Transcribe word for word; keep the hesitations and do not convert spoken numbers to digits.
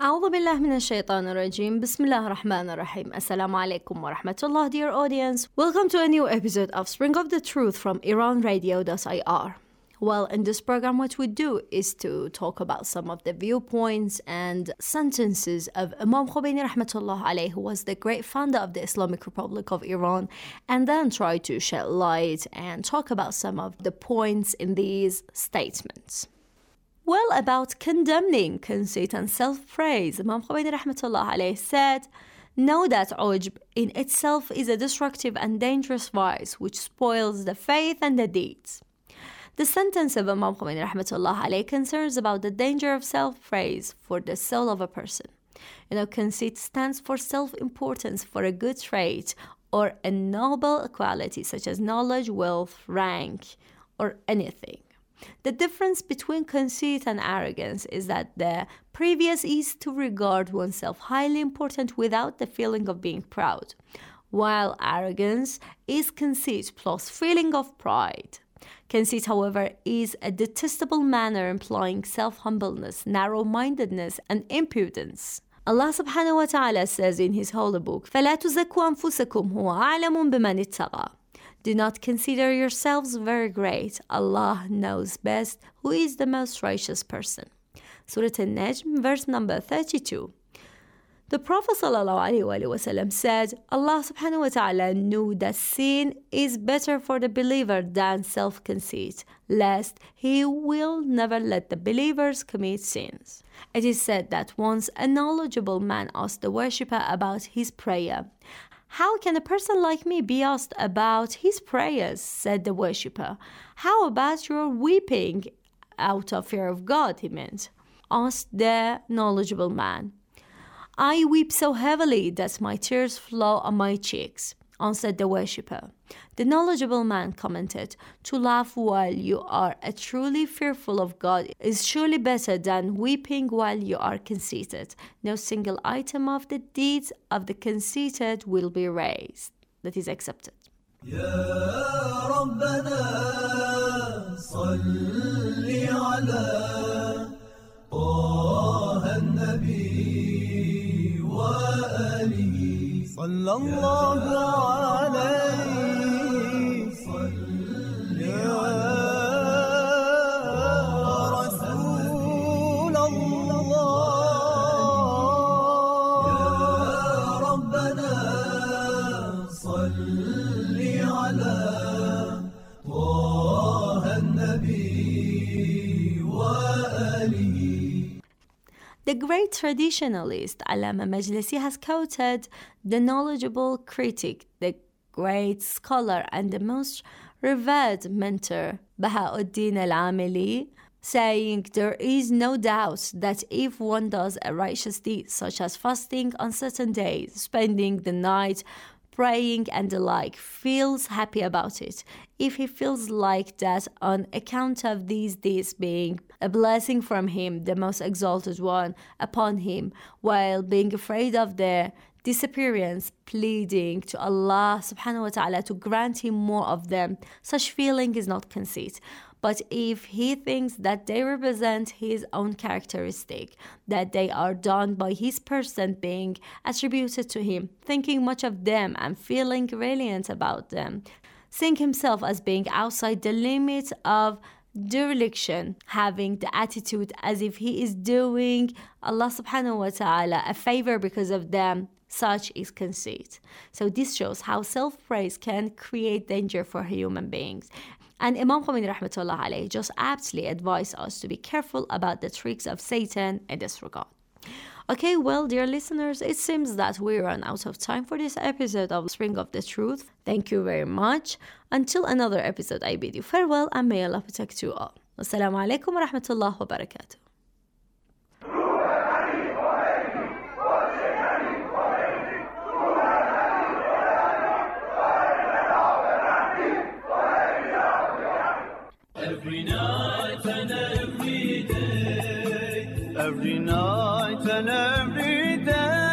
أعوذ بالله من الشيطان الرجيم. بسم الله الرحمن الرحيم. Assalamu alaikum wa rahmatullah, dear audience. Welcome to a new episode of Spring of the Truth from Iran Radio dot I R. Well, in this program, what we do is to talk about some of the viewpoints and sentences of Imam Khomeini rahmatullah alayhi, who was the great founder of the Islamic Republic of Iran, and then try to shed light and talk about some of the points in these statements. Well, about condemning conceit and self-praise, Imam Khomeini rahmatullah alayhi said, "Know that ujb in itself is a destructive and dangerous vice which spoils the faith and the deeds." The sentence of Imam Khomeini rahmatullah alayhi concerns about the danger of self-praise for the soul of a person. You know, conceit stands for self-importance for a good trait or a noble quality such as knowledge, wealth, rank, or anything. The difference between conceit and arrogance is that the previous is to regard oneself highly important without the feeling of being proud, while arrogance is conceit plus feeling of pride. Conceit, however, is a detestable manner implying self-humbleness, narrow-mindedness, and impudence. Allah subhanahu wa ta'ala says in His holy book, فَلَا تُزَكُّوا أَنفُسَكُمْ هُوَ أَعْلَمٌ بِمَنِ اتَّقَى. Do not consider yourselves very great. Allah knows best who is the most righteous person. Surah An-Najm, verse number thirty-two. The Prophet ﷺ said, Allah subhanahu wa ta'ala knew that sin is better for the believer than self-conceit, lest he will never let the believers commit sins. It is said that once a knowledgeable man asked the worshipper about his prayer. "How can a person like me be asked about his prayers?" said the worshipper. "How about your weeping out of fear of God?" he meant. Asked the knowledgeable man. "I weep so heavily that my tears flow on my cheeks," answered the worshipper. The knowledgeable man commented, "To laugh while you are a truly fearful of God is surely better than weeping while you are conceited. No single item of the deeds of the conceited will be raised." That is accepted. يا ربنا صل على طه النبي وآله صلى الله عليه صل يا رسول الله يا ربنا صل على طه النبي وآله. The great traditionalist Allama Majlisi has quoted the knowledgeable critic, the great scholar and the most revered mentor Bahauddin al-Amili, saying, "There is no doubt that if one does a righteous deed such as fasting on certain days, spending the night, praying and the like, feels happy about it. If he feels like that on account of these deeds being a blessing from him, the most exalted one, upon him, while being afraid of their disappearance, pleading to Allah subhanahu wa ta'ala to grant him more of them, such feeling is not conceit. But if he thinks that they represent his own characteristic, that they are done by his person being attributed to him, thinking much of them and feeling reliant about them, seeing himself as being outside the limit of dereliction, having the attitude as if he is doing Allah subhanahu wa ta'ala a favor because of them, such is conceit." So this shows how self-praise can create danger for human beings. And Imam Khomeini rahmatullah alayhi just aptly advised us to be careful about the tricks of Satan in this regard. Okay, well, dear listeners, it seems that we run out of time for this episode of Spring of the Truth. Thank you very much. Until another episode, I bid you farewell and may Allah protect you all. Wassalamu alaikum wa rahmatullah wa barakatuh. Every night and every day, every night and every day.